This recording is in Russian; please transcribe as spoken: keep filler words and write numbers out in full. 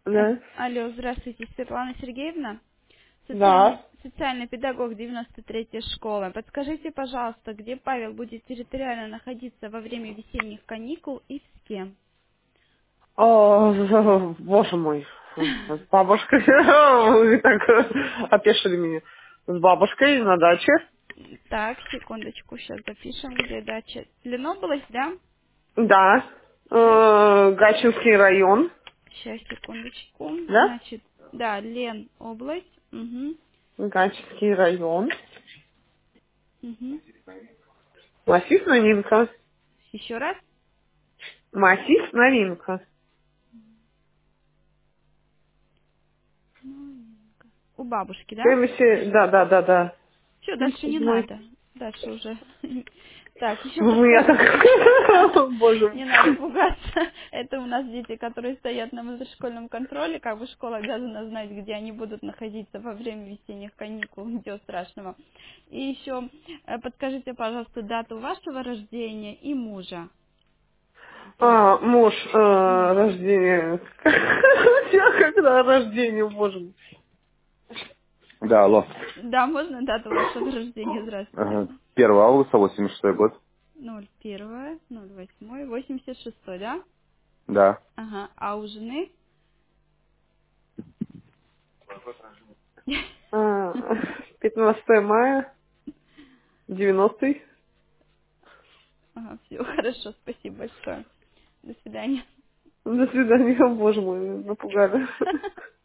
А- Да. Алло, здравствуйте, Светлана Сергеевна. Социальный, Да. социальный педагог девяносто третьей школы. Подскажите, пожалуйста, где Павел будет территориально находиться во время весенних каникул и с кем? О, боже мой. С бабушкой. Вы так опешили меня. С бабушкой на даче. Так, секундочку, сейчас запишем, где дача. Ленобласть, да? Да. Сейчас, Э, Гатчинский район. сейчас, секундочку. Да? Значит, да, Лен, область. Угу, Гатчинский район. угу. Массив новинка. Еще раз. Массив новинка. У бабушки, да? семьдесят, да, да, да, да. Все, дальше семьдесят не седьмой. надо. Дальше уже. Так, еще У меня подскажите. так, боже. Не надо пугаться. Это у нас дети, которые стоят на внутришкольном контроле. Как бы школа обязана знать, где они будут находиться во время весенних каникул. Ничего страшного. И еще э, подскажите, пожалуйста, дату вашего рождения и мужа. А, муж, э, Мужа. рождение. Я когда рождение, боже мой. Да, алло. Да, можно дату вашего рождения? Здравствуйте. Ага. первого августа, восемьдесят шестой год. Ноль первое, ноль восьмое, восемьдесят шестой, да? Да. Ага. А у жены? А, пятнадцатое мая, девяностый. Ага, все, хорошо, спасибо большое. До свидания. До свидания, боже мой, напугали.